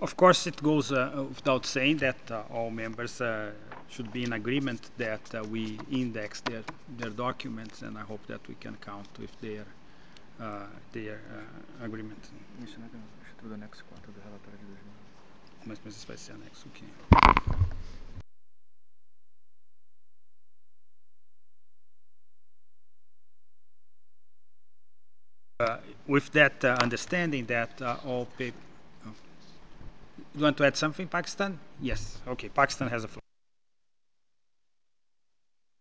Of course, it goes without saying that all members should be in agreement that we index their documents, and I hope that we can count with their agreement. Instituto do anexo 4 do relatório de 2000. Mas isso vai ser anexo, ok. With that understanding that all papers. You want to add something, Pakistan? Yes. Okay, Pakistan has a floor.